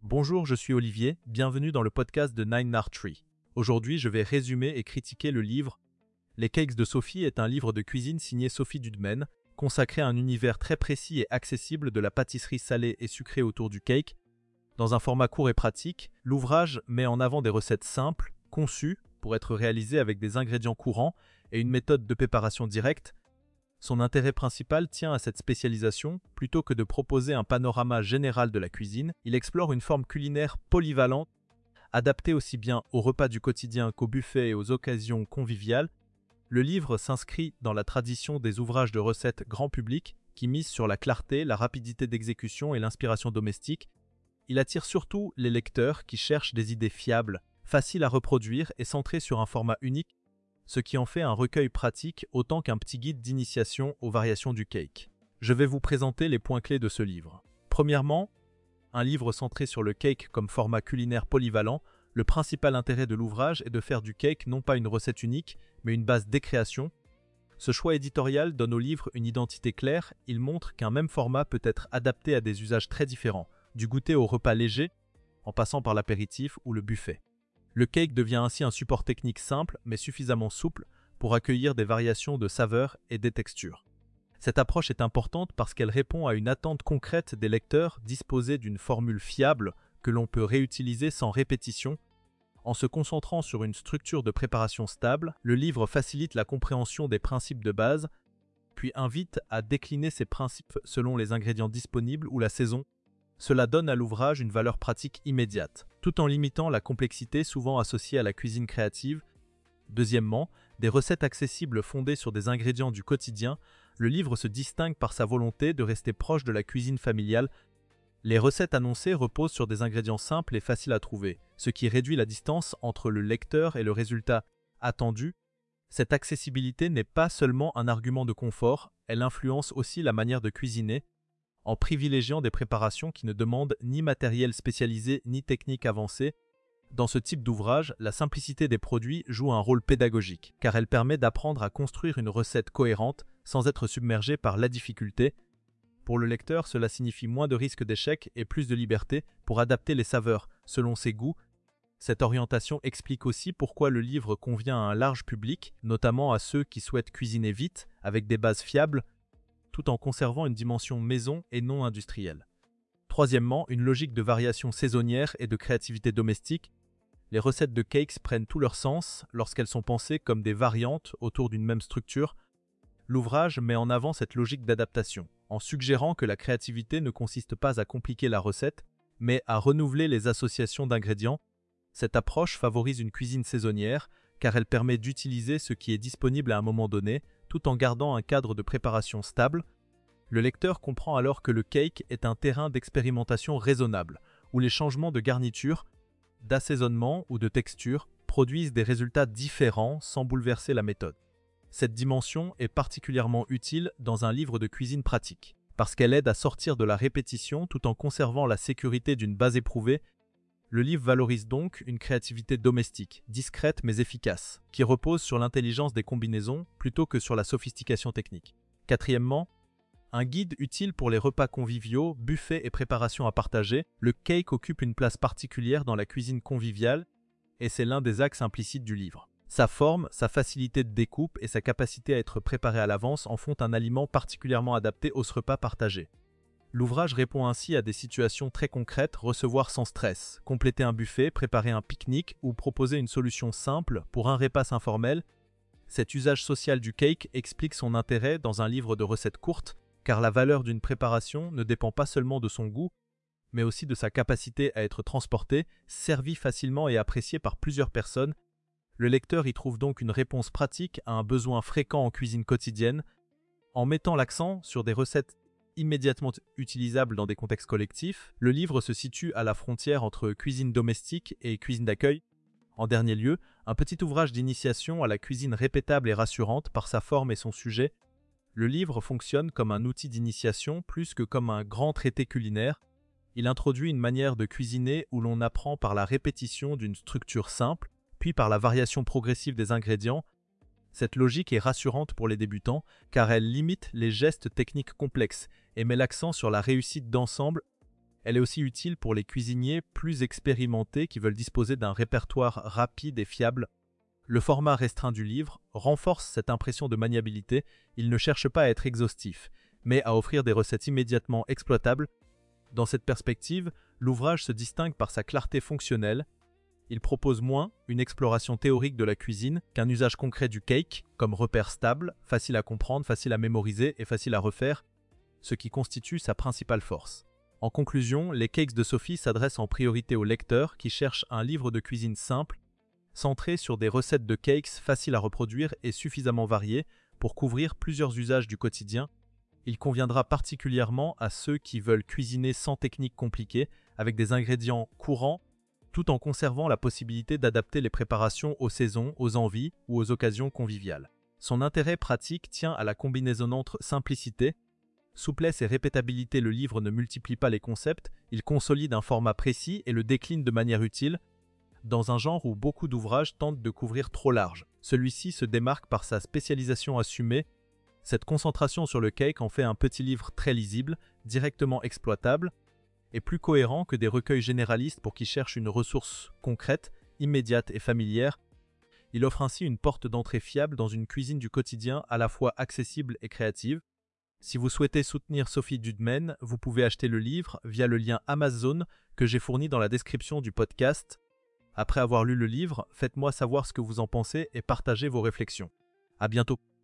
Bonjour, je suis Olivier, bienvenue dans le podcast de Nine Art Tree. Aujourd'hui, je vais résumer et critiquer le livre Les Cakes de Sophie est un livre de cuisine signé Sophie Dudemaine, consacré à un univers très précis et accessible de la pâtisserie salée et sucrée autour du cake. Dans un format court et pratique, l'ouvrage met en avant des recettes simples, conçues pour être réalisées avec des ingrédients courants et une méthode de préparation directe. Son intérêt principal tient à cette spécialisation. Plutôt que de proposer un panorama général de la cuisine, il explore une forme culinaire polyvalente, adaptée aussi bien aux repas du quotidien qu'aux buffets et aux occasions conviviales. Le livre s'inscrit dans la tradition des ouvrages de recettes grand public qui misent sur la clarté, la rapidité d'exécution et l'inspiration domestique. Il attire surtout les lecteurs qui cherchent des idées fiables, faciles à reproduire et centrées sur un format unique, ce qui en fait un recueil pratique autant qu'un petit guide d'initiation aux variations du cake. Je vais vous présenter les points clés de ce livre. Premièrement, un livre centré sur le cake comme format culinaire polyvalent. Le principal intérêt de l'ouvrage est de faire du cake non pas une recette unique, mais une base d'écréation. Ce choix éditorial donne au livre une identité claire. Il montre qu'un même format peut être adapté à des usages très différents, du goûter au repas léger, en passant par l'apéritif ou le buffet. Le cake devient ainsi un support technique simple, mais suffisamment souple pour accueillir des variations de saveurs et des textures. Cette approche est importante parce qu'elle répond à une attente concrète des lecteurs, disposer d'une formule fiable que l'on peut réutiliser sans répétition. En se concentrant sur une structure de préparation stable, le livre facilite la compréhension des principes de base, puis invite à décliner ces principes selon les ingrédients disponibles ou la saison. Cela donne à l'ouvrage une valeur pratique immédiate, tout en limitant la complexité souvent associée à la cuisine créative. Deuxièmement, des recettes accessibles fondées sur des ingrédients du quotidien, le livre se distingue par sa volonté de rester proche de la cuisine familiale. Les recettes annoncées reposent sur des ingrédients simples et faciles à trouver, ce qui réduit la distance entre le lecteur et le résultat attendu. Cette accessibilité n'est pas seulement un argument de confort, elle influence aussi la manière de cuisiner, en privilégiant des préparations qui ne demandent ni matériel spécialisé ni technique avancée. Dans ce type d'ouvrage, la simplicité des produits joue un rôle pédagogique, car elle permet d'apprendre à construire une recette cohérente sans être submergé par la difficulté. Pour le lecteur, cela signifie moins de risques d'échec et plus de liberté pour adapter les saveurs selon ses goûts. Cette orientation explique aussi pourquoi le livre convient à un large public, notamment à ceux qui souhaitent cuisiner vite, avec des bases fiables, tout en conservant une dimension maison et non industrielle. Troisièmement, une logique de variation saisonnière et de créativité domestique. Les recettes de cakes prennent tout leur sens lorsqu'elles sont pensées comme des variantes autour d'une même structure. L'ouvrage met en avant cette logique d'adaptation, en suggérant que la créativité ne consiste pas à compliquer la recette, mais à renouveler les associations d'ingrédients. Cette approche favorise une cuisine saisonnière, car elle permet d'utiliser ce qui est disponible à un moment donné, tout en gardant un cadre de préparation stable. Le lecteur comprend alors que le cake est un terrain d'expérimentation raisonnable, où les changements de garniture, d'assaisonnement ou de texture produisent des résultats différents sans bouleverser la méthode. Cette dimension est particulièrement utile dans un livre de cuisine pratique, parce qu'elle aide à sortir de la répétition tout en conservant la sécurité d'une base éprouvée. Le livre valorise donc une créativité domestique, discrète mais efficace, qui repose sur l'intelligence des combinaisons plutôt que sur la sophistication technique. Quatrièmement, un guide utile pour les repas conviviaux, buffets et préparations à partager. Le cake occupe une place particulière dans la cuisine conviviale et c'est l'un des axes implicites du livre. Sa forme, sa facilité de découpe et sa capacité à être préparé à l'avance en font un aliment particulièrement adapté aux repas partagés. L'ouvrage répond ainsi à des situations très concrètes, recevoir sans stress, compléter un buffet, préparer un pique-nique ou proposer une solution simple pour un repas informel. Cet usage social du cake explique son intérêt dans un livre de recettes courtes, car la valeur d'une préparation ne dépend pas seulement de son goût, mais aussi de sa capacité à être transportée, servie facilement et appréciée par plusieurs personnes. Le lecteur y trouve donc une réponse pratique à un besoin fréquent en cuisine quotidienne, en mettant l'accent sur des recettes immédiatement utilisable dans des contextes collectifs. Le livre se situe à la frontière entre cuisine domestique et cuisine d'accueil. En dernier lieu, un petit ouvrage d'initiation à la cuisine répétable et rassurante par sa forme et son sujet. Le livre fonctionne comme un outil d'initiation plus que comme un grand traité culinaire. Il introduit une manière de cuisiner où l'on apprend par la répétition d'une structure simple, puis par la variation progressive des ingrédients. Cette logique est rassurante pour les débutants car elle limite les gestes techniques complexes et met l'accent sur la réussite d'ensemble. Elle est aussi utile pour les cuisiniers plus expérimentés qui veulent disposer d'un répertoire rapide et fiable. Le format restreint du livre renforce cette impression de maniabilité. Il ne cherche pas à être exhaustif, mais à offrir des recettes immédiatement exploitables. Dans cette perspective, l'ouvrage se distingue par sa clarté fonctionnelle. Il propose moins une exploration théorique de la cuisine qu'un usage concret du cake, comme repère stable, facile à comprendre, facile à mémoriser et facile à refaire, ce qui constitue sa principale force. En conclusion, les Cakes de Sophie s'adressent en priorité aux lecteurs qui cherchent un livre de cuisine simple, centré sur des recettes de cakes faciles à reproduire et suffisamment variées pour couvrir plusieurs usages du quotidien. Il conviendra particulièrement à ceux qui veulent cuisiner sans technique compliquée, avec des ingrédients courants, tout en conservant la possibilité d'adapter les préparations aux saisons, aux envies ou aux occasions conviviales. Son intérêt pratique tient à la combinaison entre simplicité, souplesse et répétabilité. Le livre ne multiplie pas les concepts, il consolide un format précis et le décline de manière utile, dans un genre où beaucoup d'ouvrages tentent de couvrir trop large. Celui-ci se démarque par sa spécialisation assumée. Cette concentration sur le cake en fait un petit livre très lisible, directement exploitable, et plus cohérent que des recueils généralistes pour qui cherchent une ressource concrète, immédiate et familière. Il offre ainsi une porte d'entrée fiable dans une cuisine du quotidien à la fois accessible et créative. Si vous souhaitez soutenir Sophie Dudemaine, vous pouvez acheter le livre via le lien Amazon que j'ai fourni dans la description du podcast. Après avoir lu le livre, faites-moi savoir ce que vous en pensez et partagez vos réflexions. À bientôt.